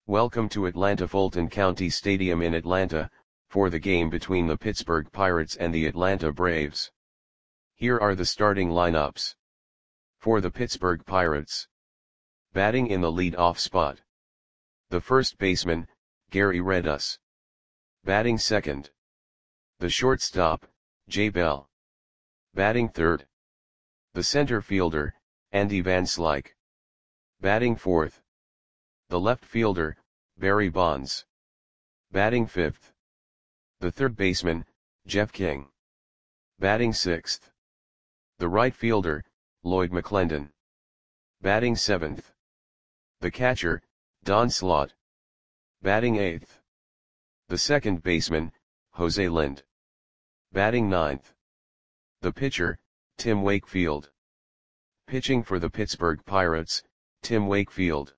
Welcome to Atlanta Fulton County Stadium in Atlanta, for the game between the Pittsburgh Pirates and the Atlanta Braves. Here are the starting lineups. For the Pittsburgh Pirates. Batting in the lead-off spot. The first baseman, Gary Redus. Batting second. The shortstop, Jay Bell. Batting third. The center fielder, Andy Van Slyke. Batting fourth. The left fielder, Barry Bonds. Batting fifth. The third baseman, Jeff King. Batting sixth. The right fielder, Lloyd McClendon. Batting seventh. The catcher, Don Slaught. Batting eighth. The second baseman, Jose Lind. Batting ninth. The pitcher, Tim Wakefield. Pitching for the Pittsburgh Pirates, Tim Wakefield.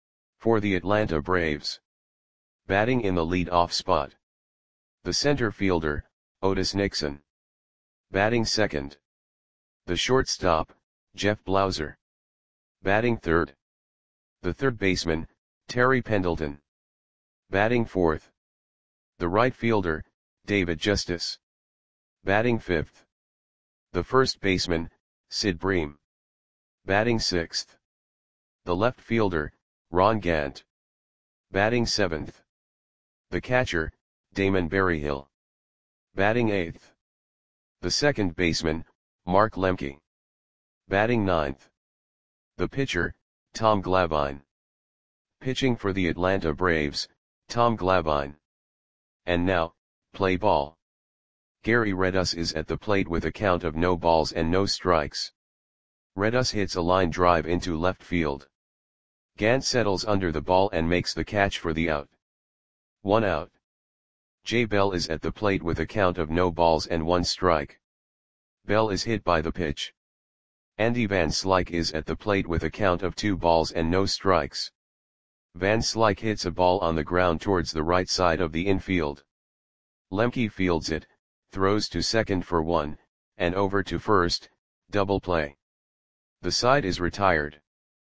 For the Atlanta Braves. Batting in the lead-off spot. The center fielder, Otis Nixon. Batting second. The shortstop, Jeff Blauser. Batting third. The third baseman, Terry Pendleton. Batting fourth. The right fielder, David Justice. Batting fifth. The first baseman, Sid Bream. Batting sixth. The left fielder, Ron Gant. Batting seventh. The catcher, Damon Berryhill. Batting eighth. The second baseman, Mark Lemke. Batting ninth. The pitcher, Tom Glavine. Pitching for the Atlanta Braves, Tom Glavine. And now, play ball. Gary Redus is at the plate with a count of no balls and no strikes. Redus hits a line drive into left field. Gant settles under the ball and makes the catch for the out. 1 out. Jay Bell is at the plate with a count of no balls and 1 strike. Bell is hit by the pitch. Andy Van Slyke is at the plate with a count of 2 balls and no strikes. Van Slyke hits a ball on the ground towards the right side of the infield. Lemke fields it, throws to second for 1, and over to first, double play. The side is retired.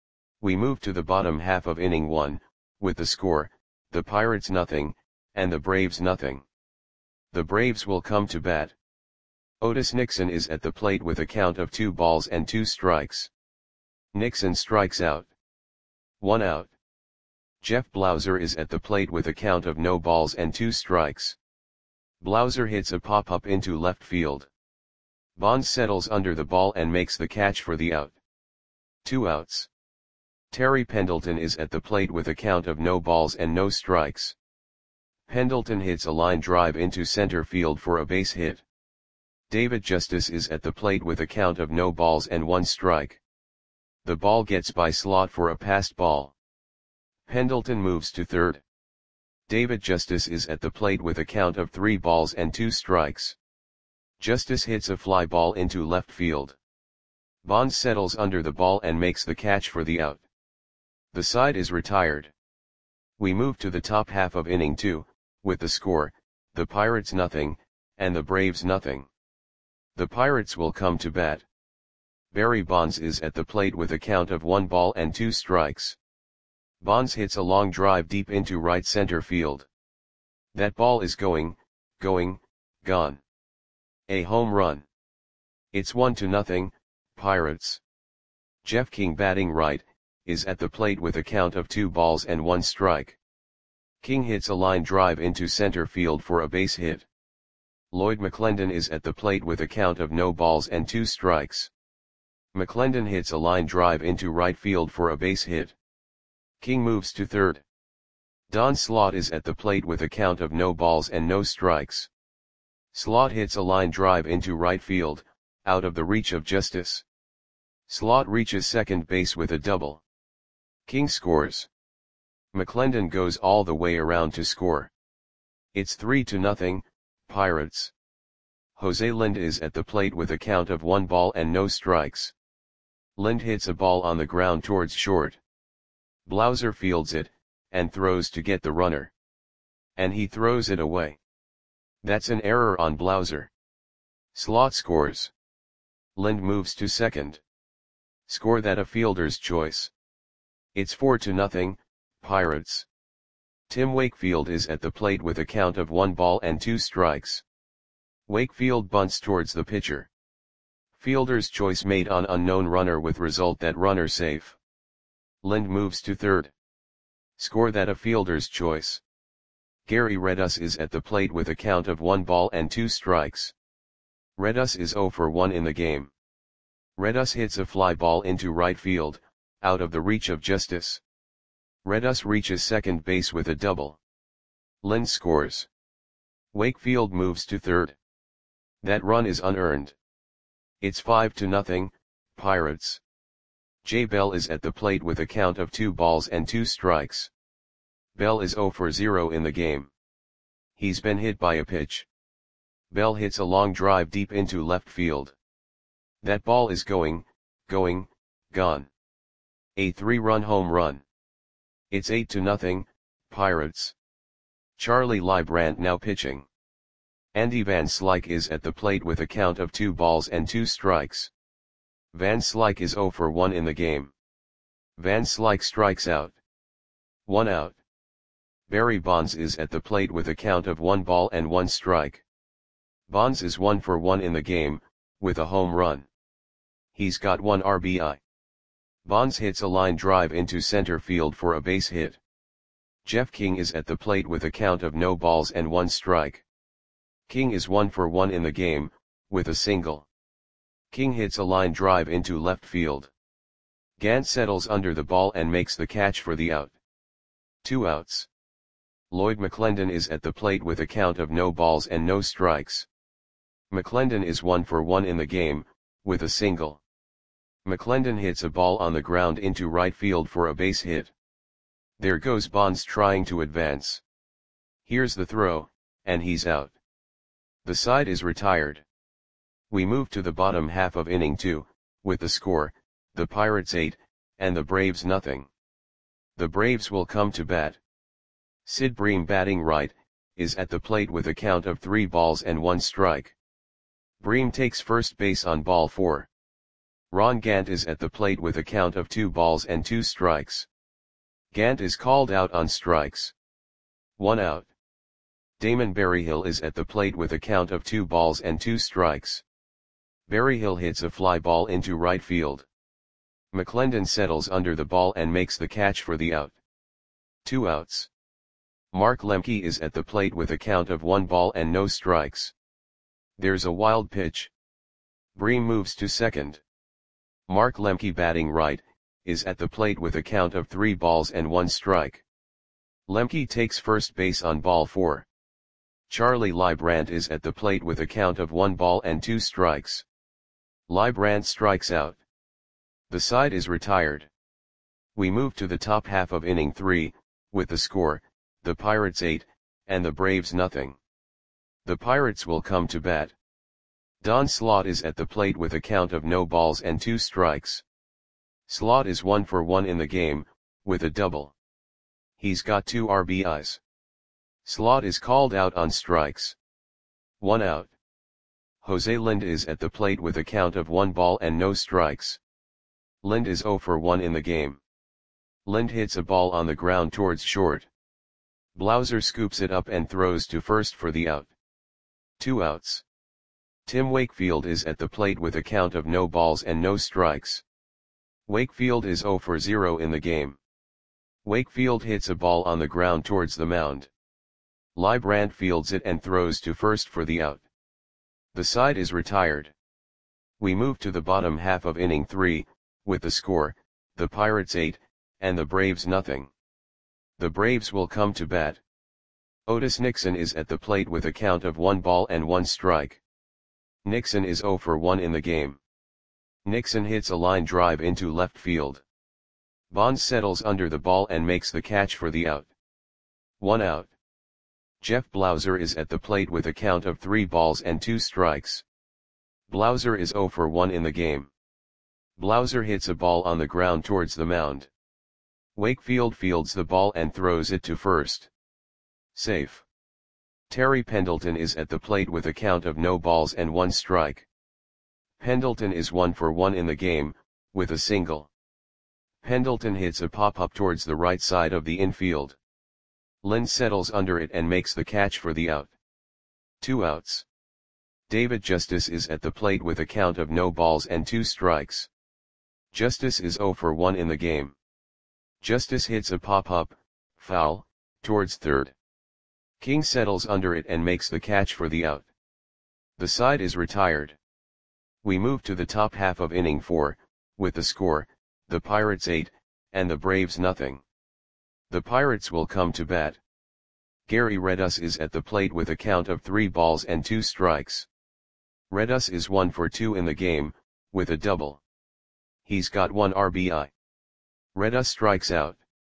We move to the bottom half of inning 1, with the score, the Pirates nothing, and the Braves nothing. The Braves will come to bat. Otis Nixon is at the plate with a count of 2 balls and 2 strikes. Nixon strikes out. 1 out. Jeff Blauser is at the plate with a count of no balls and 2 strikes. Blauser hits a pop-up into left field. Bonds settles under the ball and makes the catch for the out. 2 outs. Terry Pendleton is at the plate with a count of no balls and no strikes. Pendleton hits a line drive into center field for a base hit. David Justice is at the plate with a count of no balls and 1 strike. The ball gets by Slaught for a passed ball. Pendleton moves to third. David Justice is at the plate with a count of 3 balls and 2 strikes. Justice hits a fly ball into left field. Bonds settles under the ball and makes the catch for the out. The side is retired. We move to the top half of inning 2, with the score, the Pirates nothing, and the Braves nothing. The Pirates will come to bat. Barry Bonds is at the plate with a count of 1 ball and 2 strikes. Bonds hits a long drive deep into right center field. That ball is gone. A home run. It's 1-0, Pirates. Jeff King batting right, is at the plate with a count of 2 balls and 1 strike. King hits a line drive into center field for a base hit. Lloyd McClendon is at the plate with a count of no balls and 2 strikes. McClendon hits a line drive into right field for a base hit. King moves to third. Don Slaught is at the plate with a count of no balls and no strikes. Slaught hits a line drive into right field, out of the reach of Justice. Slaught reaches second base with a double. King scores. McClendon goes all the way around to score. It's 3-0, Pirates. Jose Lind is at the plate with a count of 1 ball and no strikes. Lind hits a ball on the ground towards short. Blauser fields it, and throws to get the runner. And he throws it away. That's an error on Blauser. Slaught scores. Lind moves to second. Score that a fielder's choice. It's 4-0, Pirates. Tim Wakefield is at the plate with a count of 1 ball and 2 strikes. Wakefield bunts towards the pitcher. Fielder's choice made on unknown runner with result that runner safe. Lind moves to third. Score that a fielder's choice. Gary Redus is at the plate with a count of 1 ball and 2 strikes. Redus is 0 for 1 in the game. Redus hits a fly ball into right field, out of the reach of justice. Redus reaches second base with a double. Lind scores. Wakefield moves to third. That run is unearned. It's 5-0, Pirates. Jay Bell is at the plate with a count of 2 balls and 2 strikes. Bell is 0 for 0 in the game. He's been hit by a pitch. Bell hits a long drive deep into left field. That ball is gone. A 3-run home run. It's 8-0, Pirates. Charlie Leibrandt now pitching. Andy Van Slyke is at the plate with a count of 2 balls and 2 strikes. Van Slyke is 0 for 1 in the game. Van Slyke strikes out. 1 out. Barry Bonds is at the plate with a count of 1 ball and 1 strike. Bonds is 1 for 1 in the game, with a home run. He's got 1 RBI. Bonds hits a line drive into center field for a base hit. Jeff King is at the plate with a count of no balls and 1 strike. King is 1 for 1 in the game, with a single. King hits a line drive into left field. Gant settles under the ball and makes the catch for the out. 2 outs. Lloyd McClendon is at the plate with a count of no balls and no strikes. McClendon is 1 for 1 in the game, with a single. McClendon hits a ball on the ground into right field for a base hit. There goes Bonds trying to advance. Here's the throw, and he's out. The side is retired. We move to the bottom half of inning 2, with the score, the Pirates 8, and the Braves nothing. The Braves will come to bat. Sid Bream batting right, is at the plate with a count of 3 balls and 1 strike. Bream takes first base on ball 4. Ron Gant is at the plate with a count of 2 balls and 2 strikes. Gant is called out on strikes. 1 out. Damon Berryhill is at the plate with a count of 2 balls and 2 strikes. Berryhill hits a fly ball into right field. McClendon settles under the ball and makes the catch for the out. 2 outs. Mark Lemke is at the plate with a count of 1 ball and no strikes. There's a wild pitch. Bream moves to second. Mark Lemke batting right, is at the plate with a count of 3 balls and 1 strike. Lemke takes first base on ball 4. Charlie Leibrandt is at the plate with a count of 1 ball and 2 strikes. Leibrandt strikes out. The side is retired. We move to the top half of inning 3, with the score, the Pirates 8, and the Braves nothing. The Pirates will come to bat. Don Slaught is at the plate with a count of no balls and 2 strikes. Slaught is 1 for 1 in the game, with a double. He's got 2 RBIs. Slaught is called out on strikes. 1 out. Jose Lind is at the plate with a count of 1 ball and no strikes. Lind is 0 for 1 in the game. Lind hits a ball on the ground towards short. Blauser scoops it up and throws to first for the out. 2 outs. Tim Wakefield is at the plate with a count of no balls and no strikes. Wakefield is 0 for 0 in the game. Wakefield hits a ball on the ground towards the mound. Leibrandt fields it and throws to first for the out. The side is retired. We move to the bottom half of inning 3, with the score, the Pirates 8, and the Braves nothing. The Braves will come to bat. Otis Nixon is at the plate with a count of 1 ball and 1 strike. Nixon is 0 for 1 in the game. Nixon hits a line drive into left field. Bonds settles under the ball and makes the catch for the out. 1 out. Jeff Blauser is at the plate with a count of 3 balls and 2 strikes. Blauser is 0 for 1 in the game. Blauser hits a ball on the ground towards the mound. Wakefield fields the ball and throws it to first. Safe. Terry Pendleton is at the plate with a count of no balls and 1 strike. Pendleton is 1 for 1 in the game, with a single. Pendleton hits a pop-up towards the right side of the infield. Lind settles under it and makes the catch for the out. 2 outs. David Justice is at the plate with a count of no balls and 2 strikes. Justice is 0 for 1 in the game. Justice hits a pop-up, foul, towards third. King settles under it and makes the catch for the out. The side is retired. We move to the top half of inning 4, with the score, the Pirates 8, and the Braves nothing. The Pirates will come to bat. Gary Redus is at the plate with a count of 3 balls and 2 strikes. Redus is 1 for 2 in the game, with a double. He's got 1 RBI. Redus strikes out.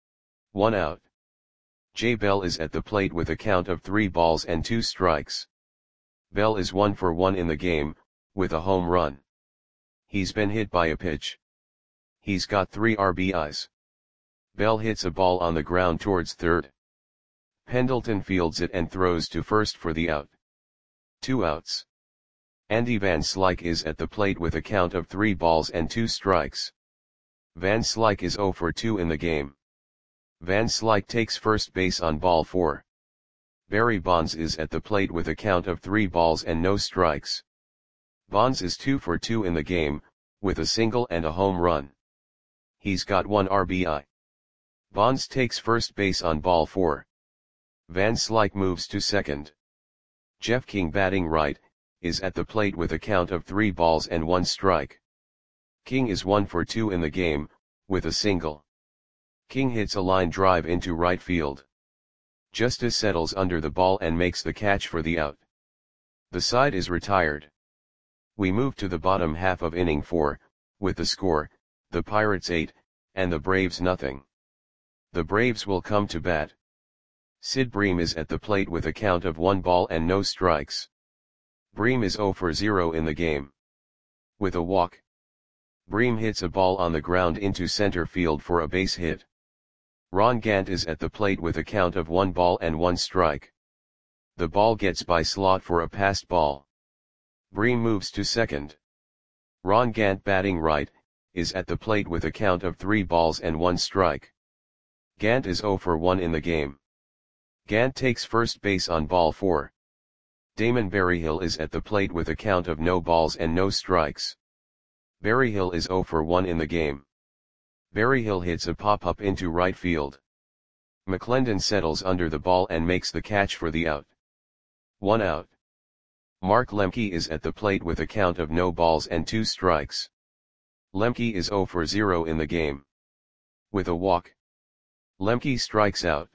1 out. Jay Bell is at the plate with a count of 3 balls and 2 strikes. Bell is 1 for 1 in the game, with a home run. He's been hit by a pitch. He's got 3 RBIs. Bell hits a ball on the ground towards third. Pendleton fields it and throws to first for the out. 2 outs. Andy Van Slyke is at the plate with a count of 3 balls and 2 strikes. Van Slyke is 0 for 2 in the game. Van Slyke takes first base on ball 4. Barry Bonds is at the plate with a count of 3 balls and no strikes. Bonds is 2 for 2 in the game, with a single and a home run. He's got 1 RBI. Bonds takes first base on ball 4. Van Slyke moves to second. Jeff King, batting right, is at the plate with a count of 3 balls and 1 strike. King is 1 for 2 in the game, with a single. King hits a line drive into right field. Justice settles under the ball and makes the catch for the out. The side is retired. We move to the bottom half of inning 4, with the score, the Pirates 8, and the Braves nothing. The Braves will come to bat. Sid Bream is at the plate with a count of 1 ball and no strikes. Bream is 0 for 0 in the game. With a walk. Bream hits a ball on the ground into center field for a base hit. Ron Gant is at the plate with a count of 1 ball and 1 strike. The ball gets by Slot for a passed ball. Bream moves to second. Ron Gant, batting right, is at the plate with a count of 3 balls and 1 strike. Gant is 0 for 1 in the game. Gant takes first base on ball 4. Damon Berryhill is at the plate with a count of no balls and no strikes. Berryhill is 0 for 1 in the game. Berryhill hits a pop-up into right field. McClendon settles under the ball and makes the catch for the out. 1 out. Mark Lemke is at the plate with a count of no balls and 2 strikes. Lemke is 0 for 0 in the game. With a walk. Lemke strikes out.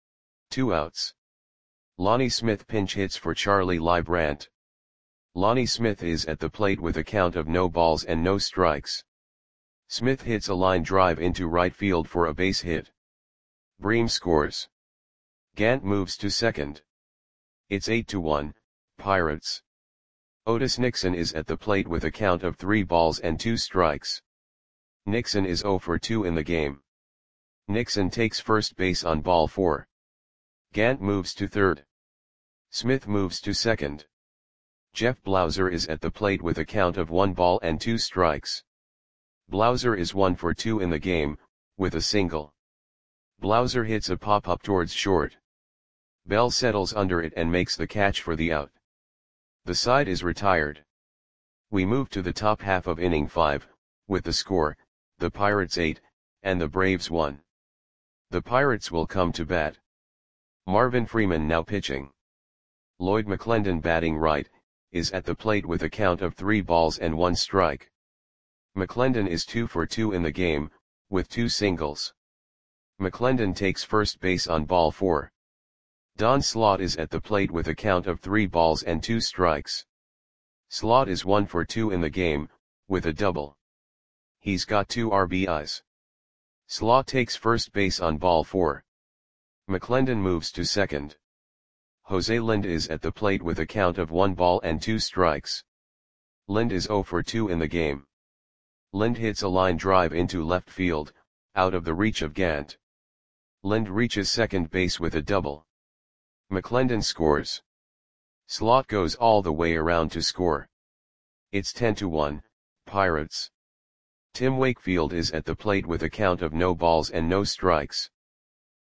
2 outs. Lonnie Smith pinch hits for Charlie Leibrandt. Lonnie Smith is at the plate with a count of no balls and no strikes. Smith hits a line drive into right field for a base hit. Bream scores. Gant moves to second. It's 8-1, Pirates. Otis Nixon is at the plate with a count of 3 balls and 2 strikes. Nixon is 0 for 2 in the game. Nixon takes first base on ball 4. Gant moves to third. Smith moves to second. Jeff Blauser is at the plate with a count of 1 ball and 2 strikes. Blauser is 1 for 2 in the game, with a single. Blauser hits a pop-up towards short. Bell settles under it and makes the catch for the out. The side is retired. We move to the top half of inning 5, with the score, the Pirates 8, and the Braves 1. The Pirates will come to bat. Marvin Freeman now pitching. Lloyd McClendon, batting right, is at the plate with a count of 3 balls and 1 strike. McClendon is 2 for 2 in the game, with 2 singles. McClendon takes first base on ball 4. Don Slot is at the plate with a count of 3 balls and 2 strikes. Slot is 1 for 2 in the game, with a double. He's got 2 RBIs. Slot takes first base on ball 4. McClendon moves to second. Jose Lind is at the plate with a count of 1 ball and 2 strikes. Lind is 0 for 2 in the game. Lind hits a line drive into left field, out of the reach of Gant. Lind reaches second base with a double. McClendon scores. Slot goes all the way around to score. It's 10-1, Pirates. Tim Wakefield is at the plate with a count of no balls and no strikes.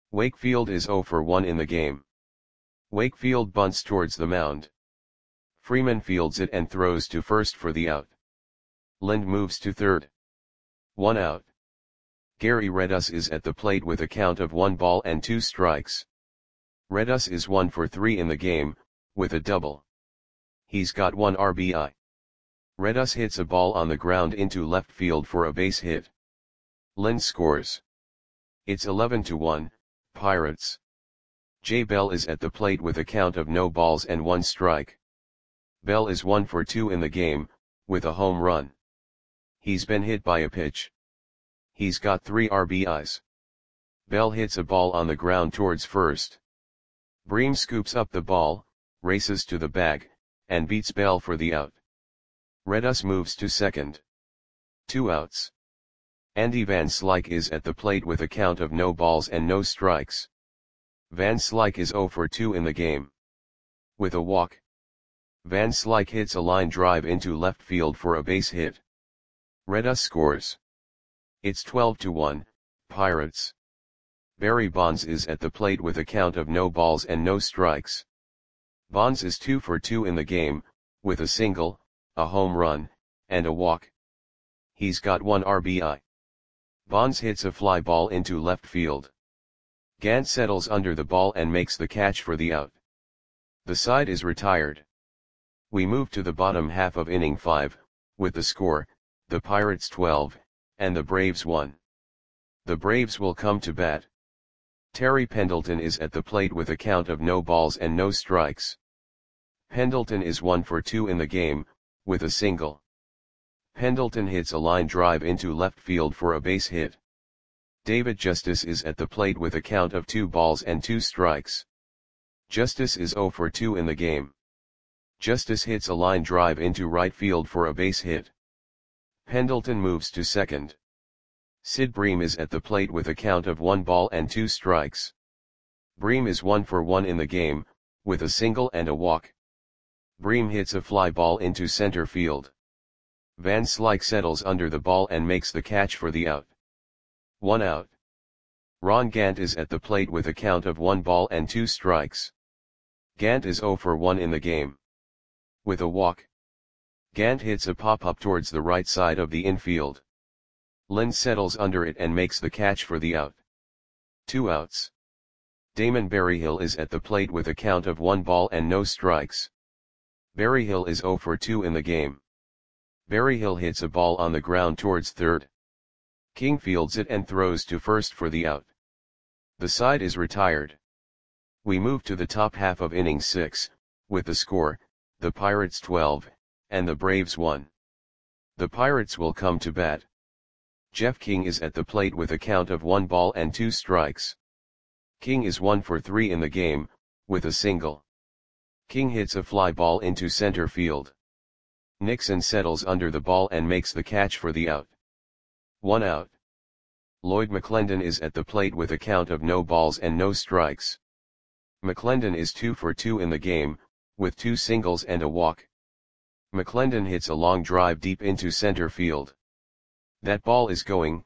Wakefield is 0 for 1 in the game. Wakefield bunts towards the mound. Freeman fields it and throws to first for the out. Lind moves to third. 1 out. Gary Redus is at the plate with a count of 1 ball and 2 strikes. Redus is 1 for 3 in the game, with a double. He's got 1 RBI. Redus hits a ball on the ground into left field for a base hit. Lind scores. It's 11-1, Pirates. Jay Bell is at the plate with a count of no balls and 1 strike. Bell is 1 for 2 in the game, with a home run. He's been hit by a pitch. He's got 3 RBIs. Bell hits a ball on the ground towards first. Bream scoops up the ball, races to the bag, and beats Bell for the out. Redus moves to second. 2 outs. Andy Van Slyke is at the plate with a count of no balls and no strikes. Van Slyke is 0 for 2 in the game. With a walk. Van Slyke hits a line drive into left field for a base hit. Redus scores. It's 12-1, Pirates. Barry Bonds is at the plate with a count of no balls and no strikes. Bonds is 2 for 2 in the game, with a single, a home run, and a walk. He's got 1 RBI. Bonds hits a fly ball into left field. Gant settles under the ball and makes the catch for the out. The side is retired. We move to the bottom half of inning 5, with the score, the Pirates 12, and the Braves 1. The Braves will come to bat. Terry Pendleton is at the plate with a count of no balls and no strikes. Pendleton is 1 for 2 in the game, with a single. Pendleton hits a line drive into left field for a base hit. David Justice is at the plate with a count of 2 balls and 2 strikes. Justice is 0 for 2 in the game. Justice hits a line drive into right field for a base hit. Pendleton moves to second. Sid Bream is at the plate with a count of 1 ball and 2 strikes. Bream is 1 for 1 in the game, with a single and a walk. Bream hits a fly ball into center field. Van Slyke settles under the ball and makes the catch for the out. 1 out. Ron Gant is at the plate with a count of 1 ball and 2 strikes. Gant is 0 for 1 in the game. With a walk. Gant hits a pop-up towards the right side of the infield. Lind settles under it and makes the catch for the out. 2 outs. Damon Berryhill is at the plate with a count of 1 ball and no strikes. Berryhill is 0 for 2 in the game. Berryhill hits a ball on the ground towards third. King fields it and throws to first for the out. The side is retired. We move to the top half of inning 6, with the score, the Pirates 12, and the Braves 1. The Pirates will come to bat. Jeff King is at the plate with a count of 1 ball and 2 strikes. King is 1 for 3 in the game, with a single. King hits a fly ball into center field. Nixon settles under the ball and makes the catch for the out. 1 out. Lloyd McClendon is at the plate with a count of no balls and no strikes. McClendon is 2 for 2 in the game, with 2 singles and a walk. McClendon hits a long drive deep into center field. That ball is gone.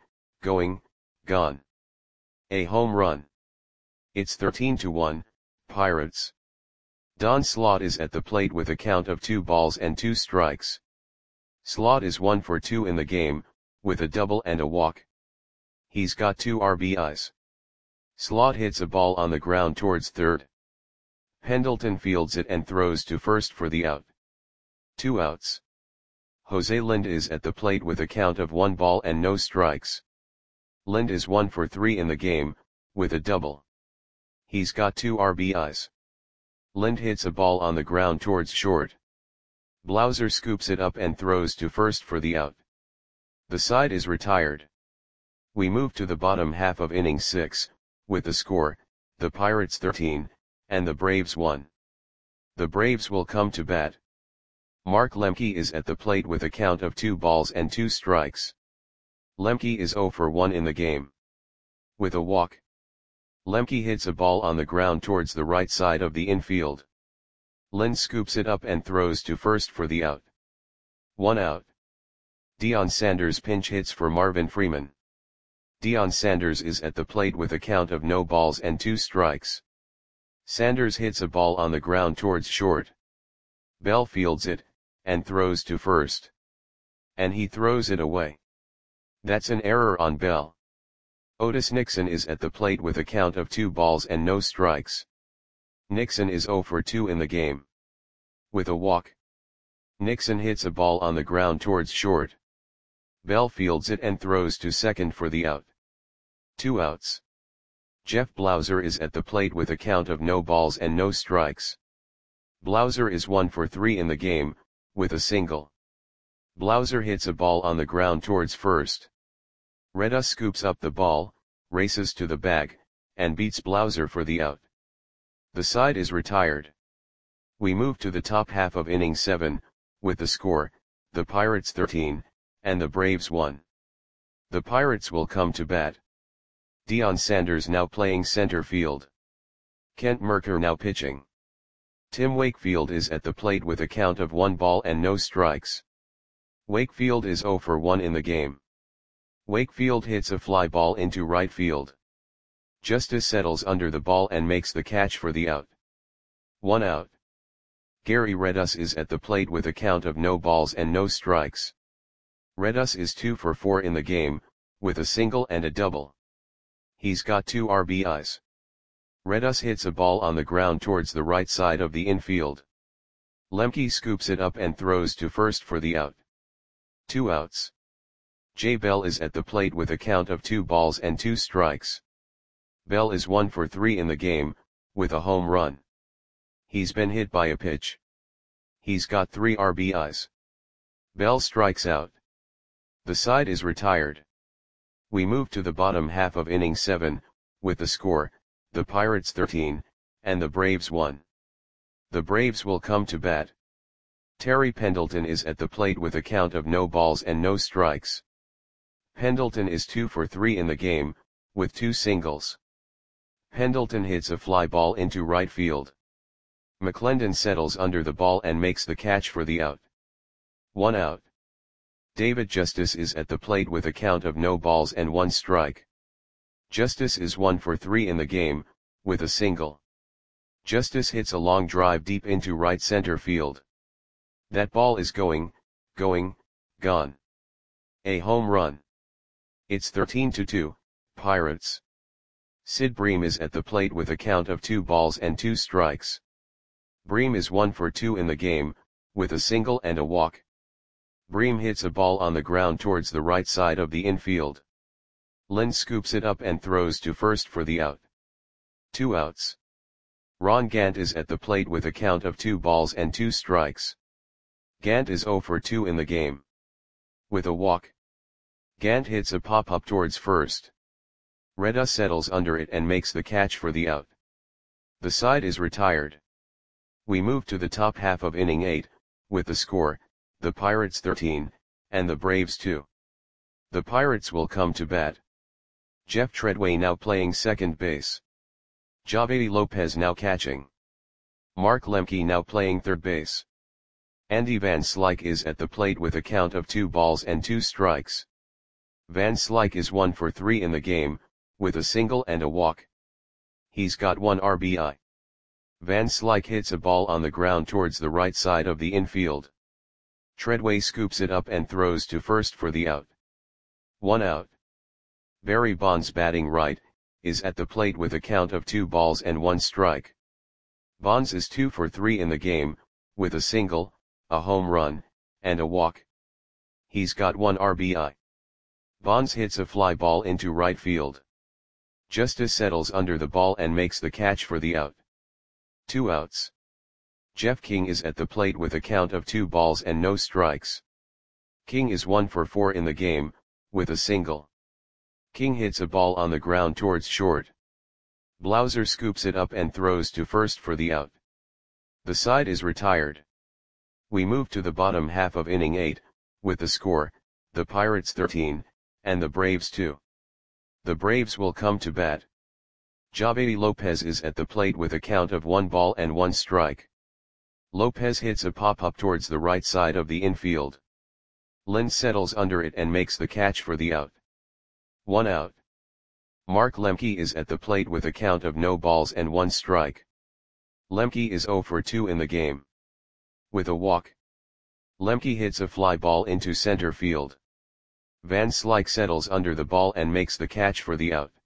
A home run. It's 13-1, Pirates. Don Slaught is at the plate with a count of 2 balls and 2 strikes. Slaught is 1 for 2 in the game, with a double and a walk. He's got 2 RBIs. Slaught hits a ball on the ground towards third. Pendleton fields it and throws to first for the out. 2 outs. Jose Lind is at the plate with a count of 1 ball and no strikes. Lind is 1 for 3 in the game, with a double. He's got 2 RBIs. Lind hits a ball on the ground towards short. Blauser scoops it up and throws to first for the out. The side is retired. We move to the bottom half of inning 6, with the score, the Pirates 13, and the Braves 1. The Braves will come to bat. Mark Lemke is at the plate with a count of 2 balls and 2 strikes. Lemke is 0 for 1 in the game. With a walk. Lemke hits a ball on the ground towards the right side of the infield. Lind scoops it up and throws to first for the out. 1 out. Deion Sanders pinch hits for Marvin Freeman. Deion Sanders is at the plate with a count of no balls and 2 strikes. Sanders hits a ball on the ground towards short. Bell fields it, and throws to first. And he throws it away. That's an error on Bell. Otis Nixon is at the plate with a count of 2 balls and no strikes. Nixon is 0 for 2 in the game. With a walk. Nixon hits a ball on the ground towards short. Bell fields it and throws to second for the out. 2 outs. Jeff Blauser is at the plate with a count of no balls and no strikes. Blauser is 1 for 3 in the game, with a single. Blauser hits a ball on the ground towards first. Reda scoops up the ball, races to the bag, and beats Blauser for the out. The side is retired. We move to the top half of inning 7, with the score, the Pirates 13, and the Braves 1. The Pirates will come to bat. Deion Sanders now playing center field. Kent Mercker now pitching. Tim Wakefield is at the plate with a count of 1 ball and no strikes. Wakefield is 0 for 1 in the game. Wakefield hits a fly ball into right field. Justice settles under the ball and makes the catch for the out. 1 out. Gary Redus is at the plate with a count of no balls and no strikes. Redus is 2 for 4 in the game, with a single and a double. He's got 2 RBIs. Redus hits a ball on the ground towards the right side of the infield. Lemke scoops it up and throws to first for the out. 2 outs. Jay Bell is at the plate with a count of 2 balls and 2 strikes. Bell is 1 for 3 in the game, with a home run. He's been hit by a pitch. He's got 3 RBIs. Bell strikes out. The side is retired. We move to the bottom half of inning 7, with the score, the Pirates 13, and the Braves 1. The Braves will come to bat. Terry Pendleton is at the plate with a count of no balls and no strikes. Pendleton is 2 for 3 in the game, with 2 singles. Pendleton hits a fly ball into right field. McClendon settles under the ball and makes the catch for the out. 1 out. David Justice is at the plate with a count of no balls and 1 strike. Justice is 1 for 3 in the game, with a single. Justice hits a long drive deep into right center field. That ball is going, gone. A home run. It's 13-2, Pirates. Sid Bream is at the plate with a count of 2 balls and 2 strikes. Bream is 1 for 2 in the game, with a single and a walk. Bream hits a ball on the ground towards the right side of the infield. Lynn scoops it up and throws to first for the out. 2 outs. Ron Gant is at the plate with a count of 2 balls and 2 strikes. Gant is 0 for 2 in the game. With a walk. Gant hits a pop-up towards first. Reda settles under it and makes the catch for the out. The side is retired. We move to the top half of inning 8, with the score, the Pirates 13, and the Braves 2. The Pirates will come to bat. Jeff Treadway now playing second base. Javedi Lopez now catching. Mark Lemke now playing third base. Andy Van Slyke is at the plate with a count of 2 balls and 2 strikes. Van Slyke is 1 for 3 in the game, with a single and a walk. He's got 1 RBI. Van Slyke hits a ball on the ground towards the right side of the infield. Treadway scoops it up and throws to first for the out. 1 out. Barry Bonds batting right, is at the plate with a count of 2 balls and 1 strike. Bonds is 2 for 3 in the game, with a single, a home run, and a walk. He's got 1 RBI. Bonds hits a fly ball into right field. Justice settles under the ball and makes the catch for the out. 2 outs. Jeff King is at the plate with a count of 2 balls and no strikes. King is 1 for 4 in the game, with a single. King hits a ball on the ground towards short. Blauser scoops it up and throws to first for the out. The side is retired. We move to the bottom half of inning 8, with the score, the Pirates 13, and the Braves 2. The Braves will come to bat. Javedi Lopez is at the plate with a count of 1 ball and 1 strike. Lopez hits a pop-up towards the right side of the infield. Lynn settles under it and makes the catch for the out. 1 out. Mark Lemke is at the plate with a count of no balls and 1 strike. Lemke is 0 for 2 in the game. With a walk, Lemke hits a fly ball into center field. Van Slyke settles under the ball and makes the catch for the out.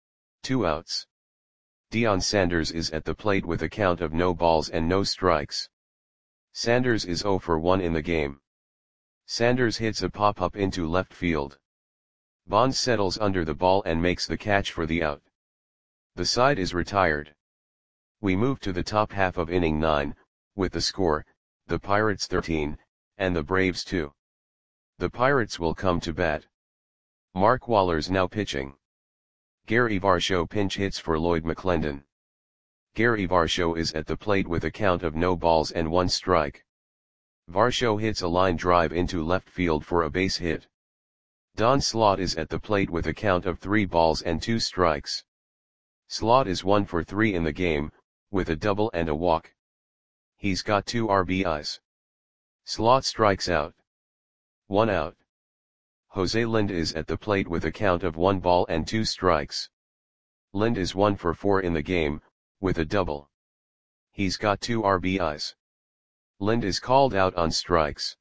2 outs. Deion Sanders is at the plate with a count of no balls and no strikes. Sanders is 0 for 1 in the game. Sanders hits a pop-up into left field. Bonds settles under the ball and makes the catch for the out. The side is retired. We move to the top half of inning 9, with the score, the Pirates 13, and the Braves 2. The Pirates will come to bat. Mark Wohlers now pitching. Gary Varsho pinch hits for Lloyd McClendon. Gary Varsho is at the plate with a count of no balls and 1 strike. Varsho hits a line drive into left field for a base hit. Don Slaught is at the plate with a count of 3 balls and 2 strikes. Slaught is 1 for 3 in the game, with a double and a walk. He's got 2 RBIs. Slaught strikes out. 1 out. Jose Lind is at the plate with a count of 1 ball and 2 strikes. Lind is 1 for 4 in the game, with a double. He's got 2 RBIs. Lind is called out on strikes.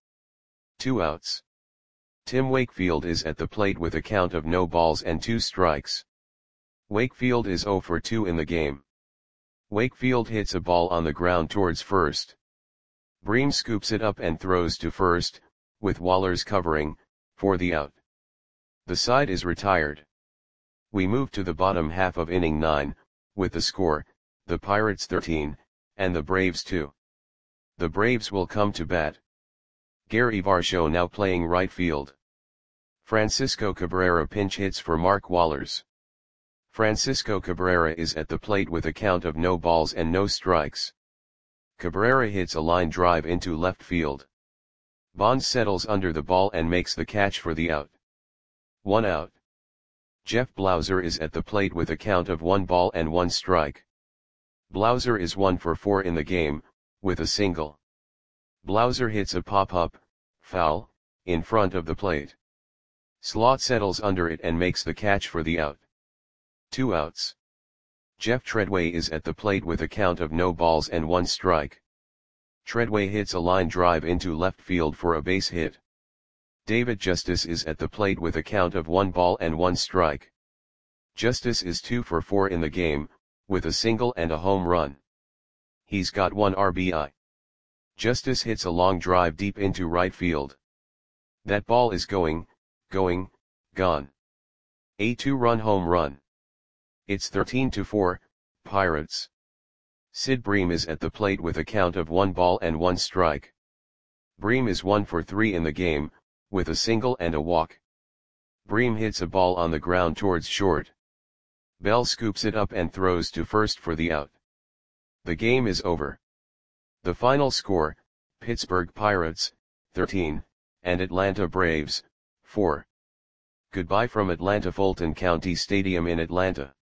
2 outs. Tim Wakefield is at the plate with a count of no balls and 2 strikes. Wakefield is 0 for 2 in the game. Wakefield hits a ball on the ground towards first. Bream scoops it up and throws to first, with Wohlers covering, for the out. The side is retired. We move to the bottom half of inning 9, with the score, the Pirates 13, and the Braves 2. The Braves will come to bat. Gary Varsho now playing right field. Francisco Cabrera pinch hits for Mark Wohlers. Francisco Cabrera is at the plate with a count of no balls and no strikes. Cabrera hits a line drive into left field. Bonds settles under the ball and makes the catch for the out. 1 out. Jeff Blauser is at the plate with a count of 1 ball and 1 strike. Blauser is 1 for 4 in the game, with a single. Blauser hits a pop-up, foul, in front of the plate. Slaught settles under it and makes the catch for the out. 2 outs. Jeff Treadway is at the plate with a count of no balls and 1 strike. Treadway hits a line drive into left field for a base hit. David Justice is at the plate with a count of 1 ball and 1 strike. Justice is 2 for 4 in the game, with a single and a home run. He's got 1 RBI. Justice hits a long drive deep into right field. That ball is going, gone. A 2-run home run. It's 13-4, Pirates. Sid Bream is at the plate with a count of 1 ball and 1 strike. Bream is 1 for 3 in the game, with a single and a walk. Bream hits a ball on the ground towards short. Bell scoops it up and throws to first for the out. The game is over. The final score, Pittsburgh Pirates, 13, and Atlanta Braves, 4. Goodbye from Atlanta Fulton County Stadium in Atlanta.